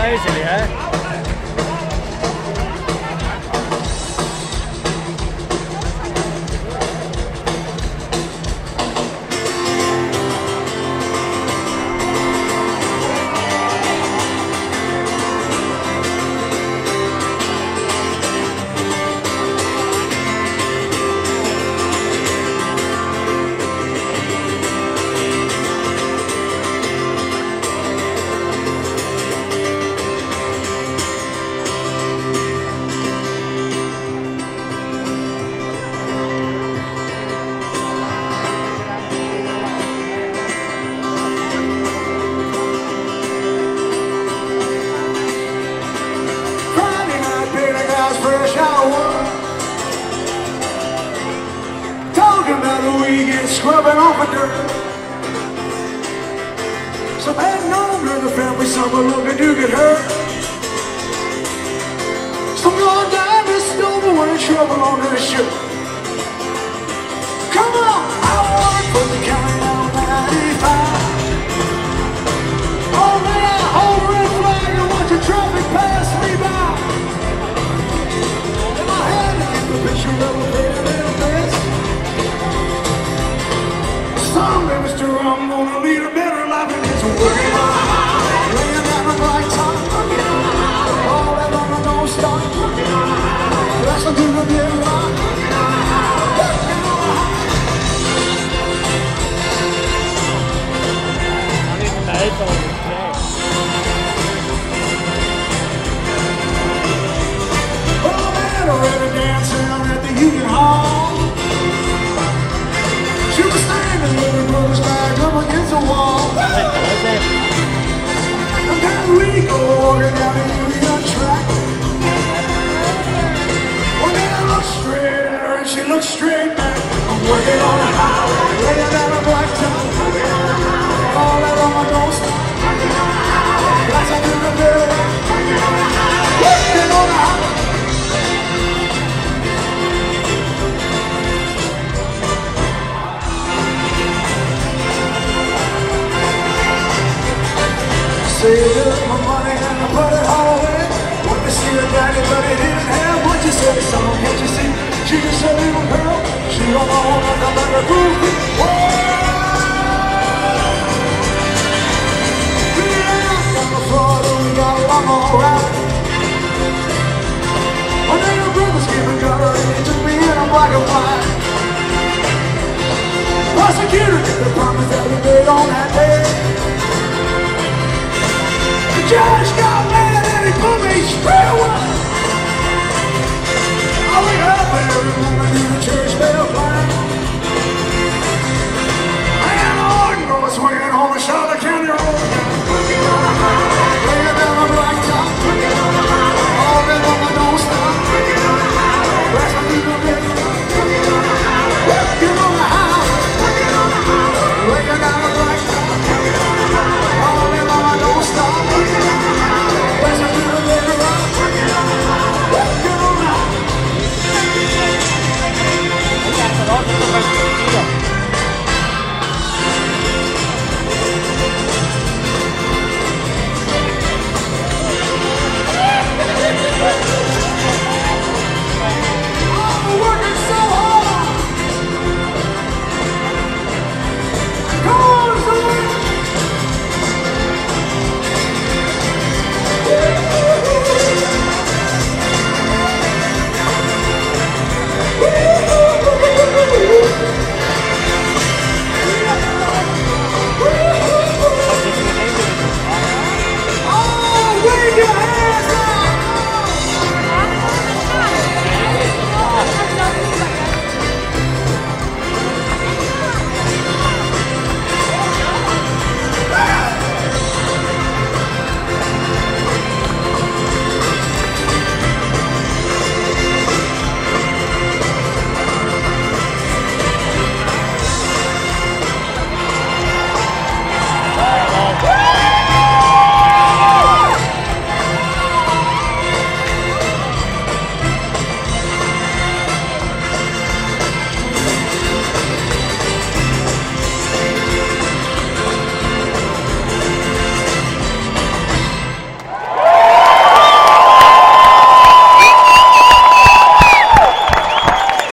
crazy, yeah? Scrubbing off the dirt. Some had none of the family, some were looking to get hurt. Some gone down this over when in trouble on their ship. Come on, I work for the county on 95. Oh man, hold a red flag and watch the traffic pass me by. In my hand, I get the picture of a pretty little bitch. Someday, Mr. I'm gonna lead a better life than this. Working on a highway, laying down a bright time. All that on the don't stop. Listen to the big rock. Working on a highway. Oh man, already dancing at the Union Hall. She was standing with her brother's back up against the wall. And then we go walking down the Union track. One day I looked straight at her and she looked straight back. I'm working on a highway, laying down a black top. All that on my don't stop. That's a new bill. Working on a highway. Saved up my money and I put it all away. Want to see her daddy, but he didn't have what you said. Son, can't you see? She's just a little girl. She don't know nothing about her groovy. Yeah, on the floor, we got along alright. One day her brother's giving color and he took me in a black and white. Prosecutor did the promise that we made on that day. Judge